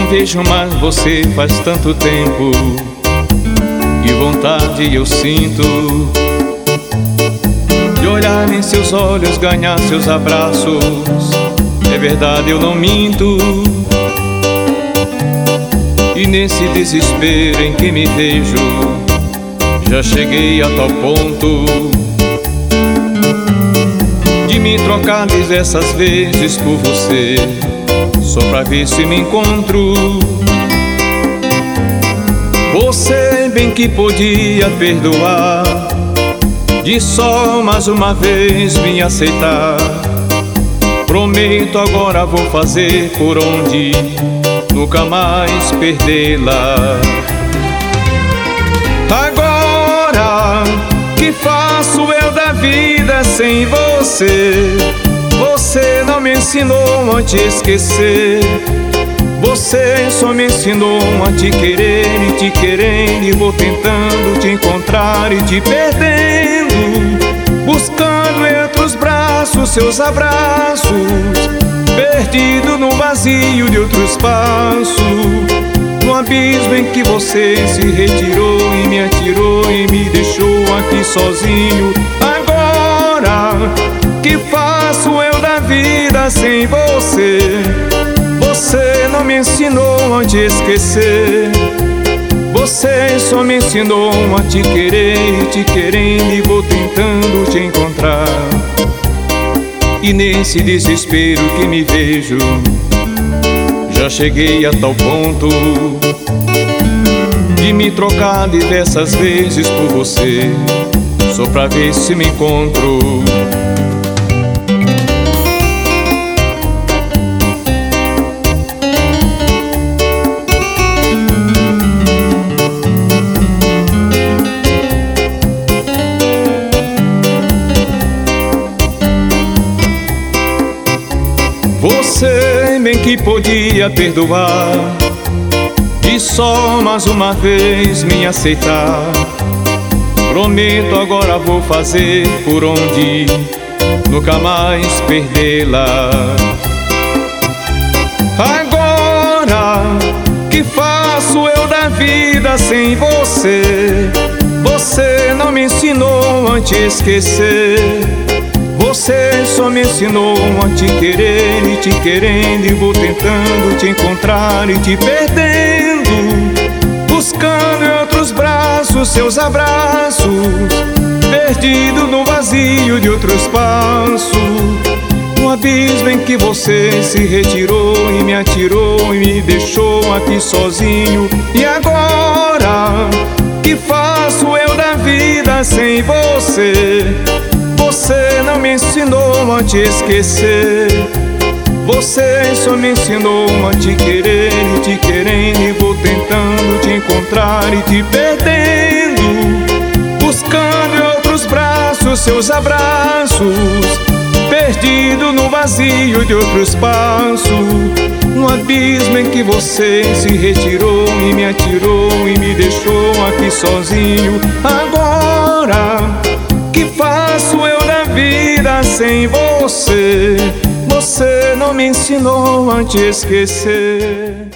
vejo mais você faz tanto tempo. Que vontade eu sinto de olhar em seus olhos, ganhar seus abraços. É verdade, eu não minto. E nesse desespero em que me vejo, já cheguei a tal ponto de me trocar diversas vezes por você, só pra ver se me encontro. Você bem que podia perdoar, de só mais uma vez me aceitar. Prometo agora vou fazer por onde nunca mais perdê-la. Agora que faço eu da vida sem você? Você não me ensinou a te esquecer. Você só me ensinou a te querer e te querendo, e vou tentando te encontrar e te perdendo, buscando entre os braços seus abraços, perdido no vazio de outro espaço, no abismo em que você se retirou e me atirou e me deixou aqui sozinho. Agora que faço eu da vida sem você? Você não me ensinou a te esquecer. Você só me ensinou a te querer e te querendo, e vou tentando te encontrar. E nesse desespero que me vejo, já cheguei a tal ponto de me trocar diversas vezes por você, só pra ver se me encontro. Você bem que podia perdoar, e só mais uma vez me aceitar. Prometo agora vou fazer por onde nunca mais perdê-la. Agora que faço eu da vida sem você? Você não me ensinou a te esquecer. Você só me ensinou a te querer e te querendo, e vou tentando te encontrar e te perdendo, buscando em outros braços seus abraços, perdido no vazio de outro espaço, no abismo em que você se retirou e me atirou e me deixou aqui sozinho. E agora que faço eu da vida sem você? Você não me ensinou a te esquecer. Você só me ensinou a te querer e te querendo, e vou tentando te encontrar e te perdendo, buscando em outros braços seus abraços, perdido no vazio de outro espaço, no abismo em que você se retirou e me atirou e me deixou aqui sozinho. Agora que faço eu da vida sem você? Você não me ensinou a te esquecer.